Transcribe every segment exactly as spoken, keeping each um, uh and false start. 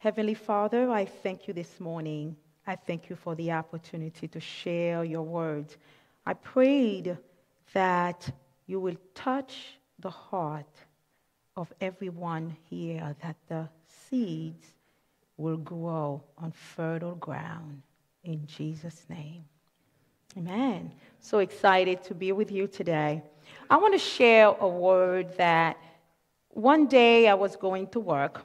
Heavenly Father, I thank you this morning. I thank you for the opportunity to share your words. I prayed that you will touch the heart of everyone here, that the seeds will grow on fertile ground. In Jesus' name. Amen. So excited to be with you today. I want to share a word that one day I was going to work,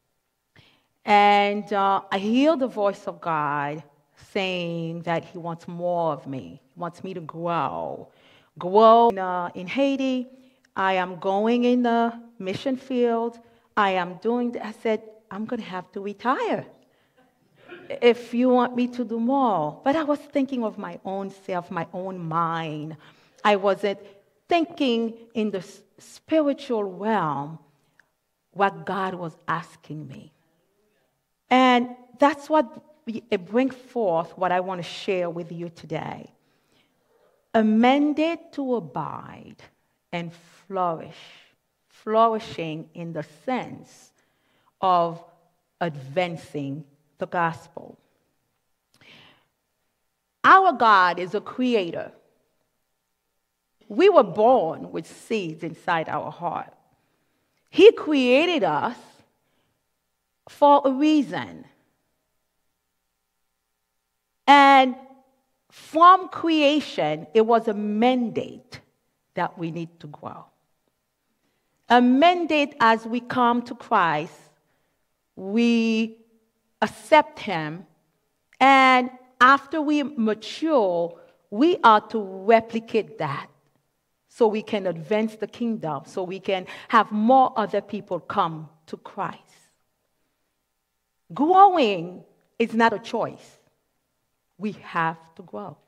and uh, I hear the voice of God saying that he wants more of me. He wants me to grow. Grow in, uh, in Haiti. I am going in the mission field. I am doing, I said, I'm going to have to retire if you want me to do more. But I was thinking of my own self, my own mind. I wasn't thinking in the spiritual realm what God was asking me. And that's what it brings forth what I want to share with you today. A mandate to abide and flourish. Flourishing in the sense of advancing the gospel. Our God is a creator. We were born with seeds inside our heart. He created us for a reason. And from creation, it was a mandate that we need to grow. A mandate as we come to Christ, we accept him, and after we mature, we are to replicate that so we can advance the kingdom, so we can have more other people come to Christ. Growing is not a choice. We have to grow.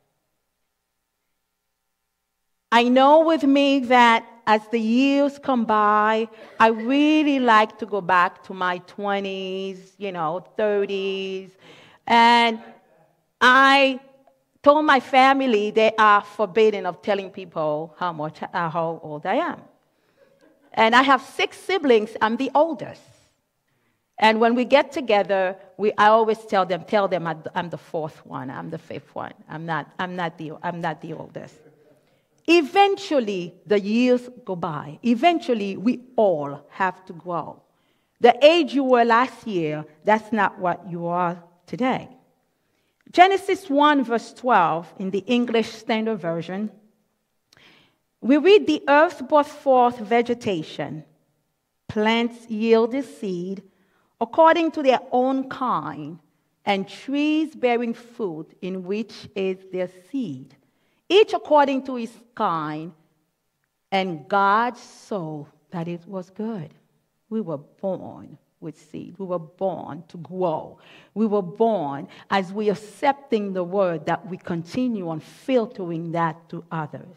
I know with me that as the years come by, I really like to go back to my twenties, you know, thirties. And I told my family they are forbidden of telling people how much, uh, how old I am. And I have six siblings. I'm the oldest. And when we get together, we, I always tell them, tell them I'm the fourth one, I'm the fifth one. I'm not, I'm not the, I'm not the oldest. Eventually, the years go by. Eventually, we all have to grow. The age you were last year, that's not what you are today. Genesis one, verse twelve, in the English Standard Version, we read, the earth brought forth vegetation. Plants yielded seed according to their own kind, and trees bearing fruit in which is their seed, each according to his kind, and God saw that it was good. We were born with seed. We were born to grow. We were born as we accepting the word that we continue on filtering that to others.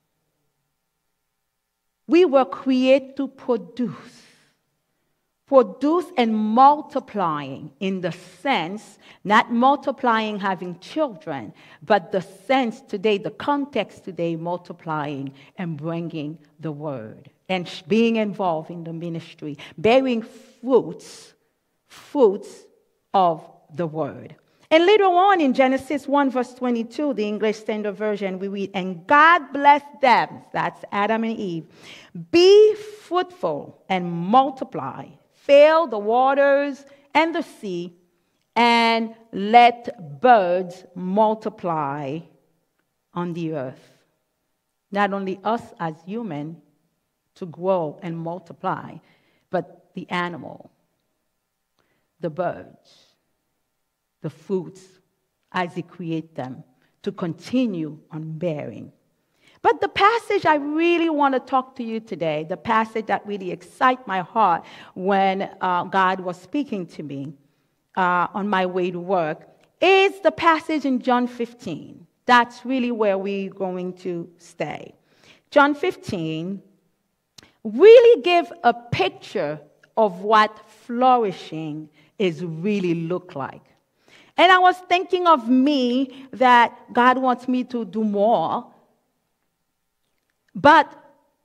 We were created to produce. Produce and multiplying in the sense, not multiplying having children, but the sense today, the context today, multiplying and bringing the word and being involved in the ministry, bearing fruits, fruits of the word. And later on in Genesis one, verse twenty-two, the English Standard Version, we read, and God blessed them, that's Adam and Eve, be fruitful and multiply, fill the waters and the sea, and let birds multiply on the earth. Not only us as humans to grow and multiply, but the animal, the birds, the fruits, as he created them, to continue on bearing. But the passage I really want to talk to you today, the passage that really excites my heart when uh, God was speaking to me uh, on my way to work, is the passage in John fifteen. That's really where we're going to stay. John fifteen really gives a picture of what flourishing is really look like. And I was thinking of me, that God wants me to do more. But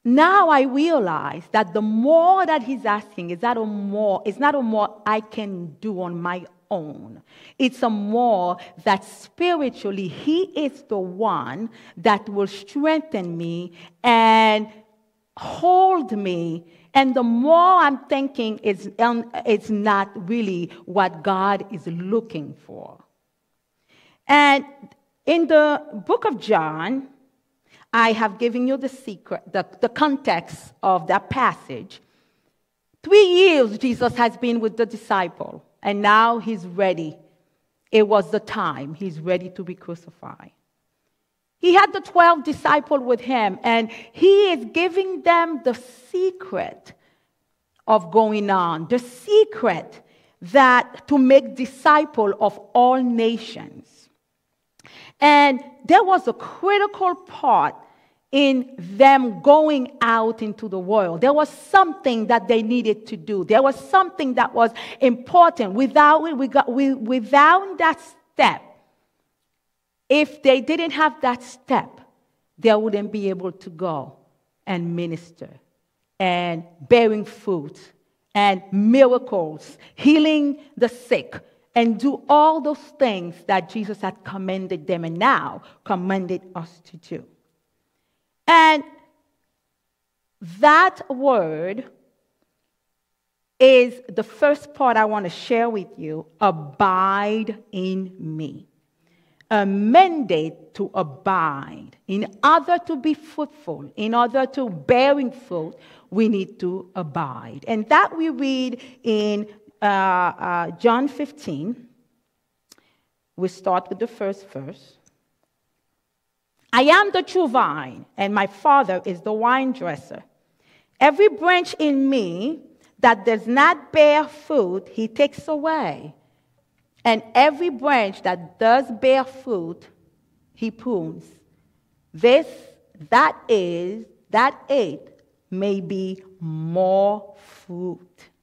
now I realize that the more that he's asking is that a more, it's not a more I can do on my own. It's a more that spiritually he is the one that will strengthen me and hold me. And the more I'm thinking, it's, um, it's not really what God is looking for. And in the book of John, I have given you the secret, the, the context of that passage. Three years Jesus has been with the disciple, and now he's ready. It was the time. He's ready to be crucified. He had the twelve disciples with him, and he is giving them the secret of going on, the secret that to make disciples of all nations. And there was a critical part in them going out into the world. There was something that they needed to do. There was something that was important. Without, without that step, if they didn't have that step, they wouldn't be able to go and minister and bearing fruit and miracles, healing the sick, and do all those things that Jesus had commanded them and now commanded us to do. And that word is the first part I want to share with you, abide in me. A mandate to abide. In order to be fruitful, in order to bearing fruit, we need to abide. And that we read in uh, uh, John fifteen. We start with the first verse. I am the true vine, and my Father is the vine dresser. Every branch in me that does not bear fruit, he takes away. And every branch that does bear fruit, he prunes. This, that is, that it may be more fruit.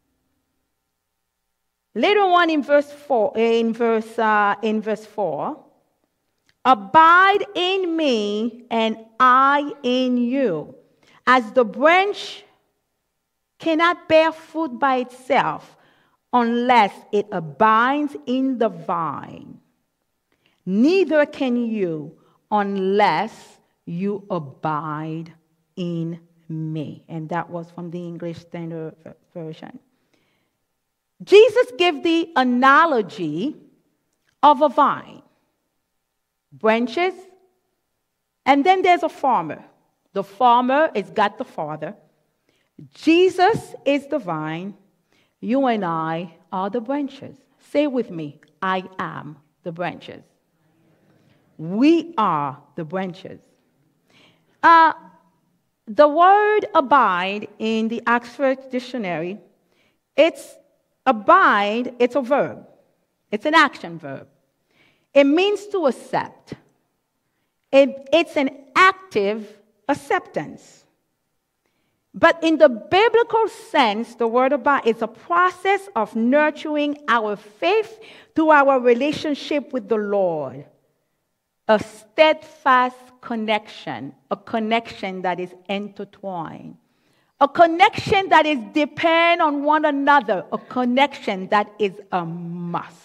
Later on in verse four, in verse uh, in verse four, abide in me and I in you. As the branch cannot bear fruit by itself unless it abides in the vine, neither can you unless you abide in me. And that was from the English Standard Version. Jesus gave the analogy of a vine, branches, and then there's a farmer. The farmer is God the Father. Jesus is the vine. You and I are the branches. Say with me, I am the branches. We are the branches. Uh, the word abide in the Oxford Dictionary, it's abide, it's a verb. It's an action verb. It means to accept. It, it's an active acceptance. But in the biblical sense, the word abide is a process of nurturing our faith through our relationship with the Lord. A steadfast connection, a connection that is intertwined. A connection that is depend on one another, a connection that is a must.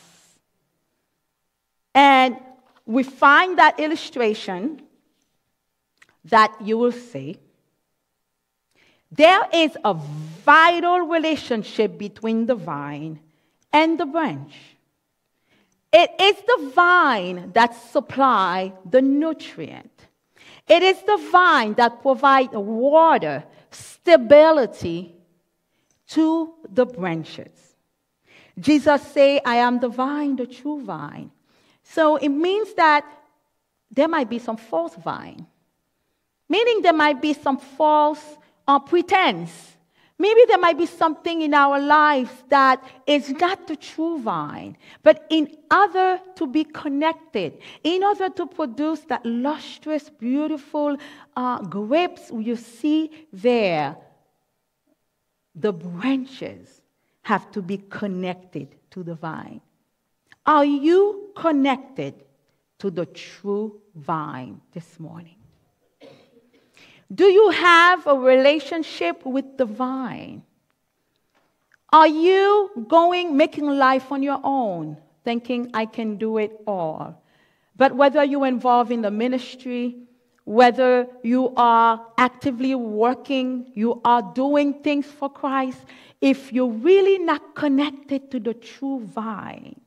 And we find that illustration that you will see. There is a vital relationship between the vine and the branch. It is the vine that supplies the nutrient. It is the vine that provides water, stability to the branches. Jesus said, I am the vine, the true vine. So it means that there might be some false vine, meaning there might be some false uh, pretense. Maybe there might be something in our lives that is not the true vine. But in order to be connected, in order to produce that lustrous, beautiful uh, grapes you see there, the branches have to be connected to the vine. Are you connected to the true vine this morning? Do you have a relationship with the vine? Are you going, making life on your own, thinking I can do it all? But whether you're involved in the ministry, whether you are actively working, you are doing things for Christ, if you're really not connected to the true vine,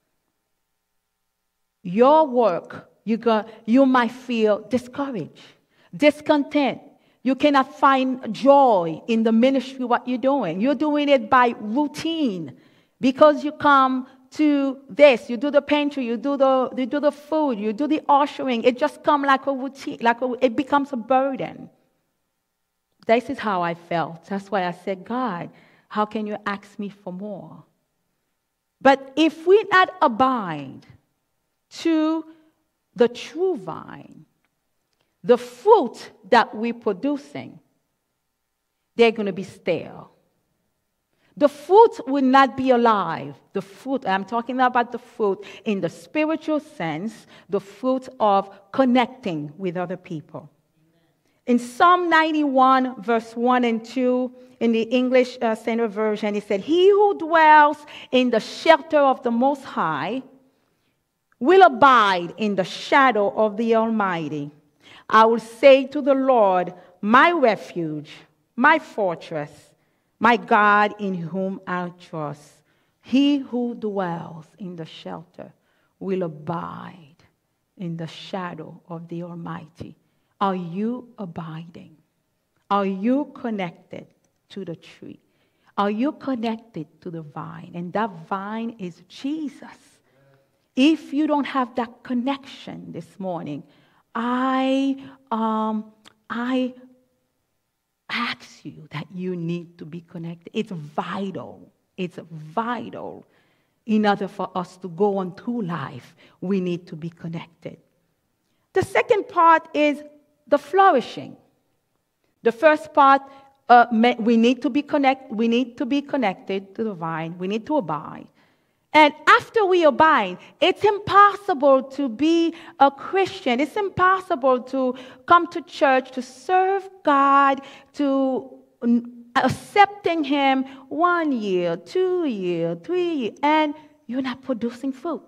your work, you, go, you might feel discouraged, discontent. You cannot find joy in the ministry, what you're doing. You're doing it by routine because you come to this, you do the pantry, you do the, you do the food, you do the ushering. It just comes like a routine, like a, it becomes a burden. This is how I felt. That's why I said, God, how can you ask me for more? But if we not abide to the true vine, the fruit that we're producing, they're going to be stale. The fruit will not be alive. The fruit, I'm talking about the fruit in the spiritual sense, the fruit of connecting with other people. In Psalm ninety-one, verse one and two, in the English uh, Standard Version, it said, "He who dwells in the shelter of the Most High will abide in the shadow of the Almighty. I will say to the Lord, my refuge, my fortress, my God in whom I trust. He who dwells in the shelter will abide in the shadow of the Almighty." Are you abiding? Are you connected to the tree? Are you connected to the vine? And that vine is Jesus. If you don't have that connection this morning, I, um, I ask you that you need to be connected. It's vital. It's vital. In order for us to go on through life, we need to be connected. The second part is the flourishing. The first part, uh, we need to be connect. We need to be connected to the vine. We need to abide. And after we abide, it's impossible to be a Christian. It's impossible to come to church, to serve God, to accepting Him one year, two years, three years, and you're not producing fruit.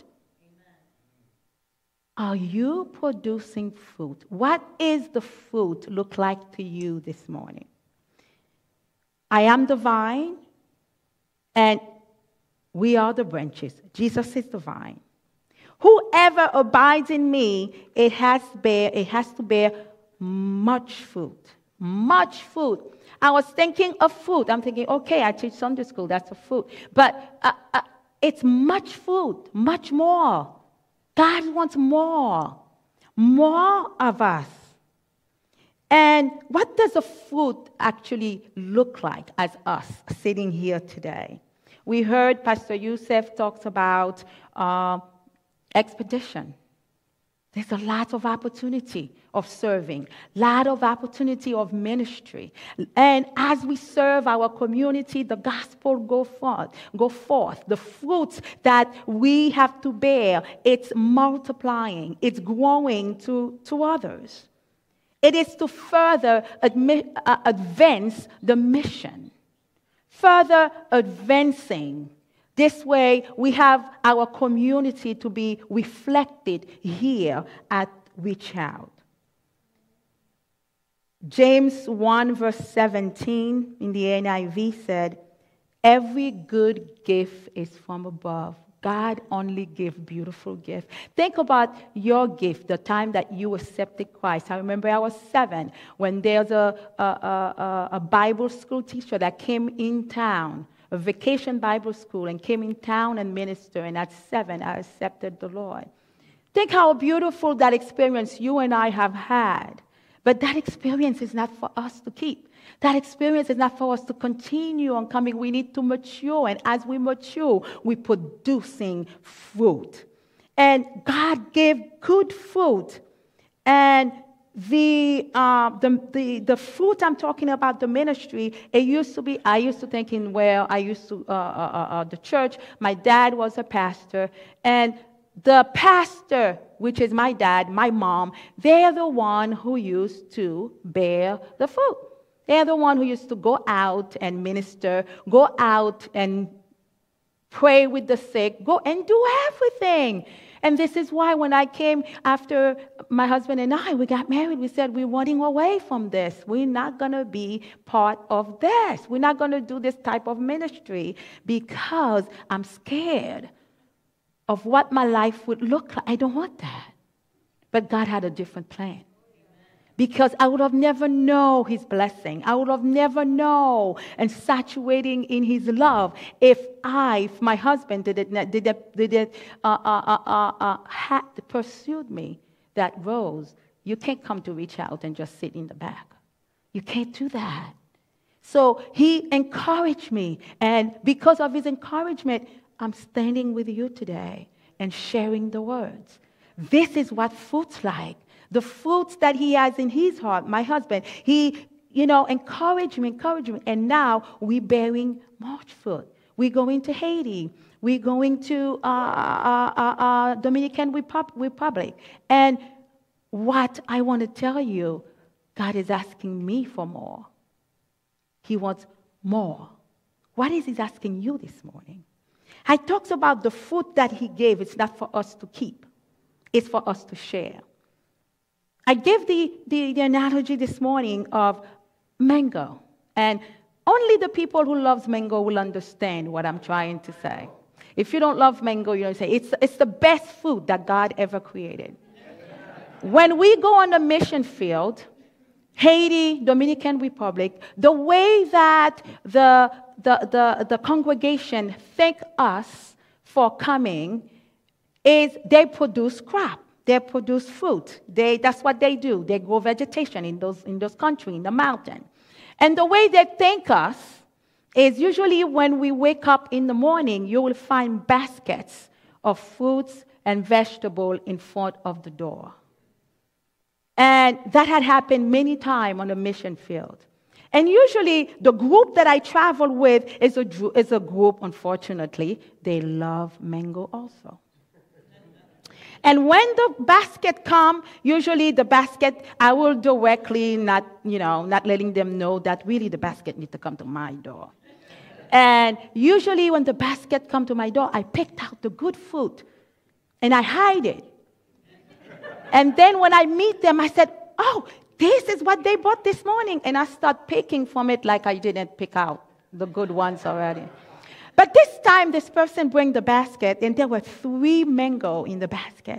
Are you producing fruit? What is the fruit look like to you this morning? I am the vine, and we are the branches. Jesus is the vine. Whoever abides in me, it has bear, it has to bear much fruit. Much fruit. I was thinking of fruit. I'm thinking, okay, I teach Sunday school, that's a fruit. But uh, uh, it's much fruit, much more. God wants more, more of us. And what does a fruit actually look like as us sitting here today? We heard Pastor Youssef talks about uh, expedition. There's a lot of opportunity of serving, lot of opportunity of ministry. And as we serve our community, the gospel go forth, go forth. The fruits that we have to bear, it's multiplying, it's growing to, to others. It is to further admit, uh, advance the mission, further advancing. This way, we have our community to be reflected here at Reach Out. James one, verse seventeen in the N I V said, "Every good gift is from above. God only gives beautiful gifts." Think about your gift, the time that you accepted Christ. I remember I was seven when there's a, a, a, a Bible school teacher that came in town, a vacation Bible school, and came in town and ministered. And at seven, I accepted the Lord. Think how beautiful that experience you and I have had. But that experience is not for us to keep. That experience is not for us to continue on coming. We need to mature. And as we mature, we're producing fruit. And God gave good fruit. And The, uh, the, the, the fruit I'm talking about, the ministry, it used to be, I used to think in where I used to, uh, uh, uh, the church, my dad was a pastor, and the pastor, which is my dad, my mom, they're the one who used to bear the fruit. They're the one who used to go out and minister, go out and pray with the sick, go and do everything. And this is why when I came after my husband and I, we got married, we said we're running away from this. We're not going to be part of this. We're not going to do this type of ministry because I'm scared of what my life would look like. I don't want that. But God had a different plan. Because I would have never known his blessing. I would have never known and saturating in his love if I, if my husband did it, did it, did it uh, uh, uh, uh, uh, had pursued me. That Rose, you can't come to reach out and just sit in the back. You can't do that. So he encouraged me. And because of his encouragement, I'm standing with you today and sharing the words. This is what fruit's like. The fruits that he has in his heart, my husband, he, you know, encouraged me, encouraged me. And now we're bearing much fruit. We're going to Haiti. We're going to uh, uh, uh, uh, Dominican Republic. And what I want to tell you, God is asking me for more. He wants more. What is he asking you this morning? I talked about the fruit that he gave. It's not for us to keep. It's for us to share. I gave the, the, the analogy this morning of mango. And only the people who love mango will understand what I'm trying to say. If you don't love mango, you don't say, it's, it's the best food that God ever created. When we go on the mission field, Haiti, Dominican Republic, the way that the, the, the, the congregation thank us for coming is they produce crop. They produce fruit. They, that's what they do. They grow vegetation in those, in those countries, in the mountain. And the way they thank us is usually when we wake up in the morning, you will find baskets of fruits and vegetables in front of the door. And that had happened many times on the mission field. And usually the group that I travel with is a, is a group, unfortunately, they love mango also. And when the basket come, usually the basket, I will directly not, you know, not letting them know that really the basket needs to come to my door. And usually when the basket come to my door, I picked out the good fruit and I hide it. And then when I meet them, I said, oh, this is what they bought this morning. And I start picking from it like I didn't pick out the good ones already. But this time, this person bring the basket, and there were three mango in the basket.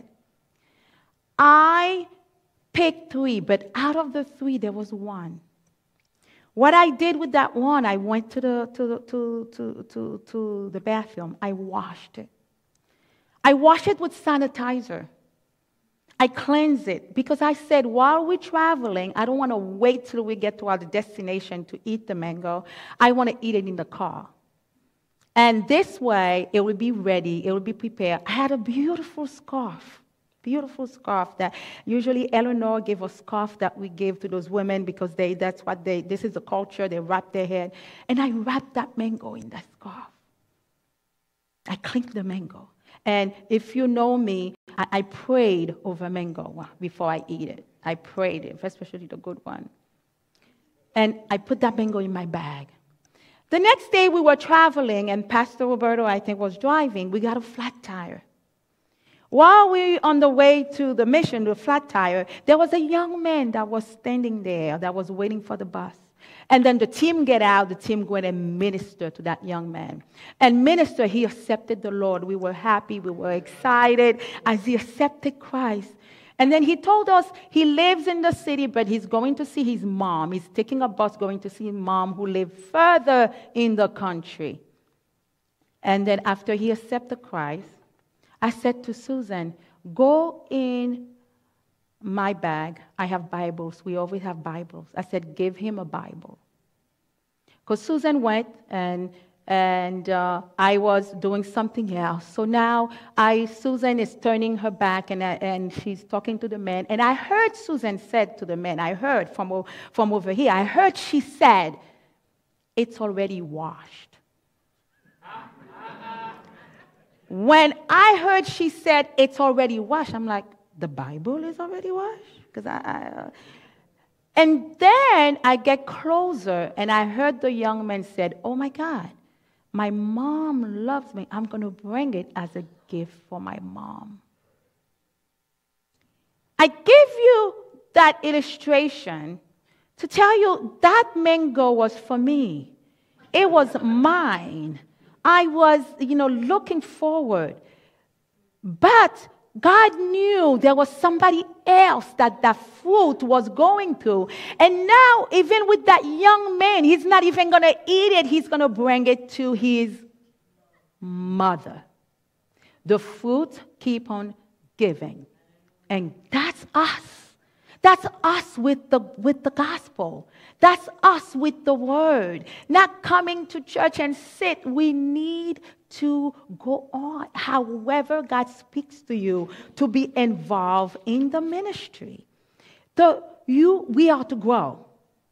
I picked three, but out of the three, there was one. What I did with that one, I went to the, to the, to, to, to, to the bathroom. I washed it. I washed it with sanitizer. I cleansed it because I said, while we're traveling, I don't want to wait till we get to our destination to eat the mango. I want to eat it in the car. And this way, it will be ready, it will be prepared. I had a beautiful scarf, beautiful scarf that usually Eleanor gave a scarf that we gave to those women because they, that's what they, this is the culture, they wrap their head. And I wrapped that mango in that scarf. I cleaned the mango. And if you know me, I, I prayed over mango before I eat it. I prayed it, especially the good one. And I put that mango in my bag. The next day we were traveling, and Pastor Roberto, I think, was driving. We got a flat tire. While we were on the way to the mission, the flat tire, there was a young man that was standing there that was waiting for the bus. And then the team get out, the team went and minister to that young man. And minister, he accepted the Lord. We were happy, we were excited as he accepted Christ. And then he told us he lives in the city, but he's going to see his mom. He's taking a bus going to see his mom who lives further in the country. And then after he accepted Christ, I said to Susan, go in my bag. I have Bibles. We always have Bibles. I said, give him a Bible. Because Susan went and And uh, I was doing something else. So now I, Susan is turning her back and, uh, and she's talking to the man. And I heard Susan said to the man, I heard from, from over here, I heard she said, it's already washed. When I heard she said it's already washed, I'm like, the Bible is already washed? Because I, I uh... and then I get closer, and I heard the young man said, oh my God, my mom loves me. I'm going to bring it as a gift for my mom. I give you that illustration to tell you that mango was for me. It was mine. I was, you know, looking forward. But God knew there was somebody else that that fruit was going to. And now, even with that young man, he's not even going to eat it. He's going to bring it to his mother. The fruit keep on giving. And that's us. That's us with the, with the gospel. That's us with the word. Not coming to church and sit. We need to go on. However God speaks to you, to be involved in the ministry. The, you, we are to grow.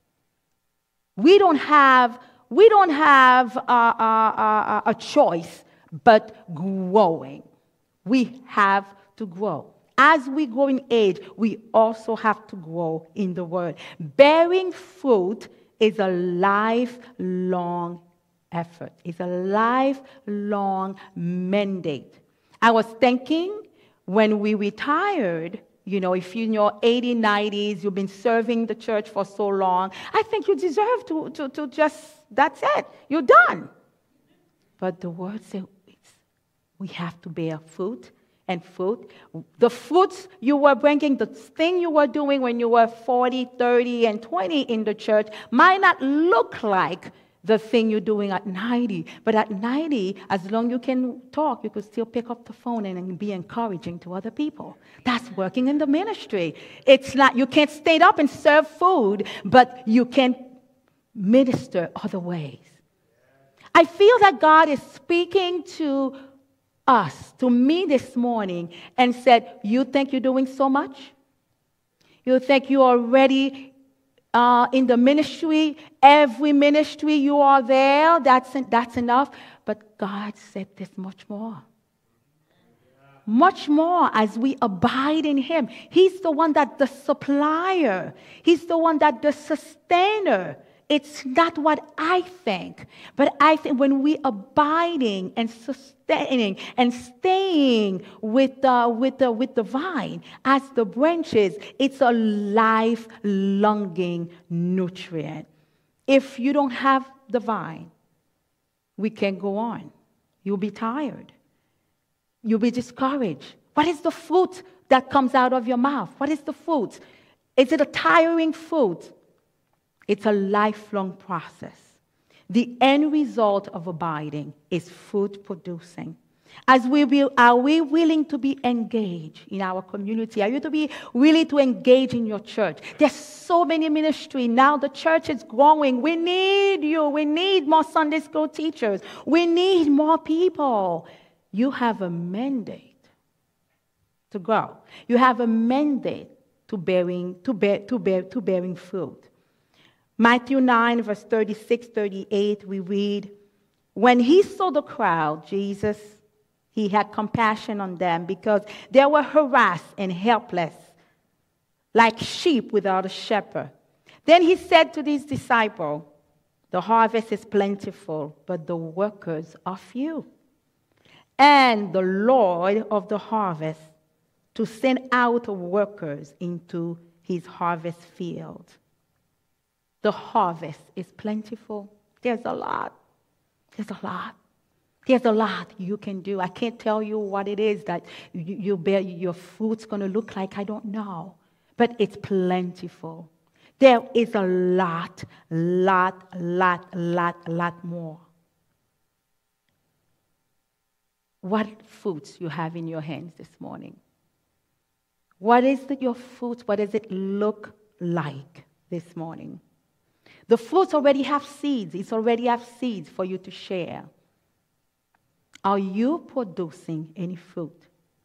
We don't have, we don't have a, a, a, a choice but growing. We have to grow. As we grow in age, we also have to grow in the word. Bearing fruit is a lifelong effort. It's a lifelong mandate. I was thinking when we retired, you know, if you're in your eighties, nineties, you've been serving the church for so long, I think you deserve to, to, to just, that's it. You're done. But the word says we have to bear fruit. And fruit, the fruits you were bringing, the thing you were doing when you were forty, thirty, and twenty in the church might not look like the thing you're doing at ninety. But at ninety, as long as you can talk, you could still pick up the phone and be encouraging to other people. That's working in the ministry. It's not, you can't stay up and serve food, but you can minister other ways. I feel that God is speaking to us, to me this morning, and said, you think you're doing so much? You think you're already uh, in the ministry? Every ministry you are there, that's, that's enough. But God said there's much more. Much more as we abide in Him. He's the one that's the supplier. He's the one that's the sustainer. It's not what I think, but I think when we abiding and sustaining and staying with the, with the, with the vine as the branches, it's a life-longing nutrient. If you don't have the vine, we can't go on. You'll be tired. You'll be discouraged. What is the fruit that comes out of your mouth? What is the fruit? Is it a tiring fruit? It's a lifelong process. The end result of abiding is fruit producing. As we will, are we willing to be engaged in our community? Are you to be willing to engage in your church? There's so many ministry now. The church is growing. We need you. We need more Sunday school teachers. We need more people. You have a mandate to grow. You have a mandate to bearing to bear to bear to bearing fruit. Matthew nine, verse thirty-six, thirty-eight, we read, when he saw the crowd, Jesus, he had compassion on them because they were harassed and helpless, like sheep without a shepherd. Then he said to his disciples, the harvest is plentiful, but the workers are few. And the Lord of the harvest to send out workers into his harvest field. The harvest is plentiful. There's a lot. There's a lot. There's a lot you can do. I can't tell you what it is that you, you bear, your fruit's going to look like. I don't know. But it's plentiful. There is a lot, lot, lot, lot, lot more. What fruits you have in your hands this morning? What is it, your fruit? What does it look like this morning? The fruits already have seeds. It's already have seeds for you to share. Are you producing any fruit?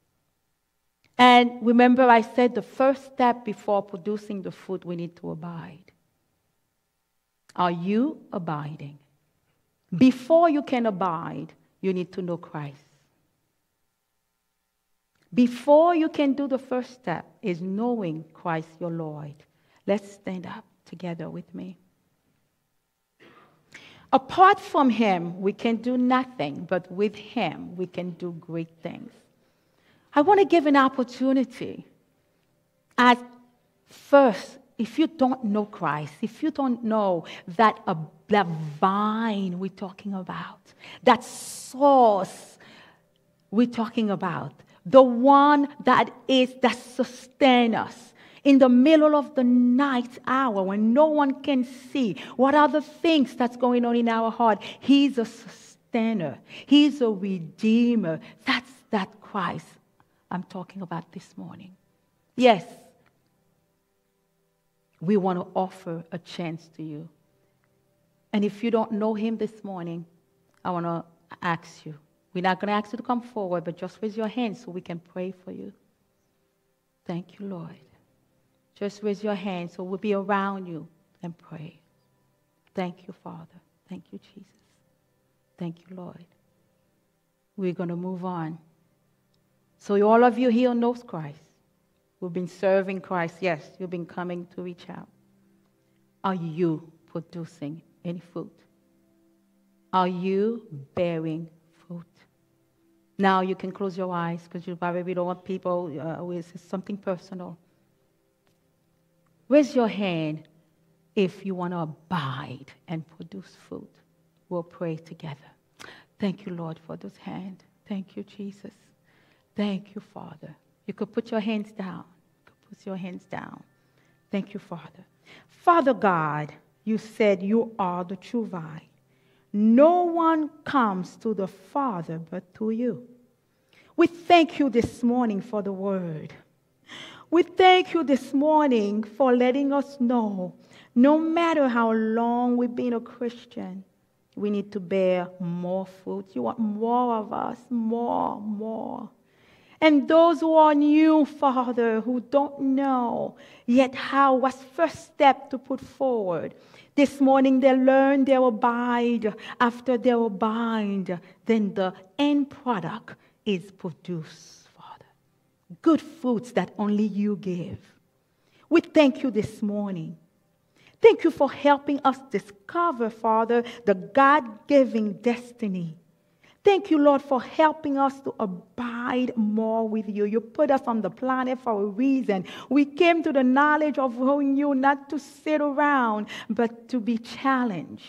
And remember I said the first step before producing the fruit, we need to abide. Are you abiding? Before you can abide, you need to know Christ. Before you can do the first step is knowing Christ your Lord. Let's stand up together with me. Apart from him, we can do nothing, but with him, we can do great things. I want to give an opportunity. As first, if you don't know Christ, if you don't know that a, that vine we're talking about, that source we're talking about, the one that is that sustains us in the middle of the night hour when no one can see what are the things that's going on in our heart. He's a sustainer. He's a redeemer. That's that Christ I'm talking about this morning. Yes, we want to offer a chance to you. And if you don't know him this morning, I want to ask you. We're not going to ask you to come forward, but just raise your hand so we can pray for you. Thank you, Lord. Just raise your hand so we'll be around you and pray. Thank you, Father. Thank you, Jesus. Thank you, Lord. We're going to move on. So all of you here knows Christ. We've been serving Christ. Yes, you've been coming to reach out. Are you producing any fruit? Are you bearing fruit? Now you can close your eyes because you probably don't want people uh, with something personal. Raise your hand if you want to abide and produce fruit. We'll pray together. Thank you, Lord, for this hand. Thank you, Jesus. Thank you, Father. You could put your hands down. You could put your hands down. Thank you, Father. Father God, you said you are the true vine. No one comes to the Father but through you. We thank you this morning for the word. We thank you this morning for letting us know, no matter how long we've been a Christian, we need to bear more fruit. You want more of us, more, more. And those who are new, Father, who don't know yet how, what's first step to put forward. This morning they learn, they abide. After they abide, then the end product is produced, Father. Good fruits that only you give. We thank you this morning. Thank you for helping us discover, Father, the God-given destiny. Thank you, Lord, for helping us to abide more with you. You put us on the planet for a reason. We came to the knowledge of knowing you, not to sit around, but to be challenged,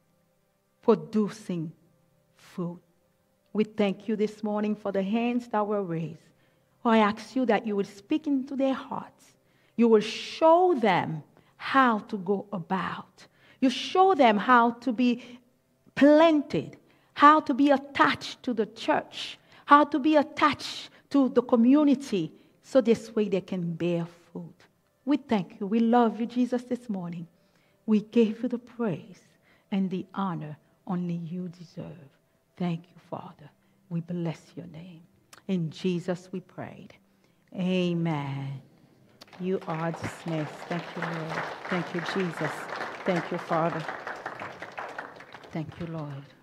producing fruit. We thank you this morning for the hands that were raised. I ask you that you would speak into their hearts. You will show them how to go about. You show them how to be planted, how to be attached to the church, how to be attached to the community, so this way they can bear fruit. We thank you. We love you, Jesus, this morning. We gave you the praise and the honor only you deserve. Thank you, Father. We bless your name. In Jesus we prayed. Amen. You are dismissed. Thank you, Lord. Thank you, Jesus. Thank you, Father. Thank you, Lord.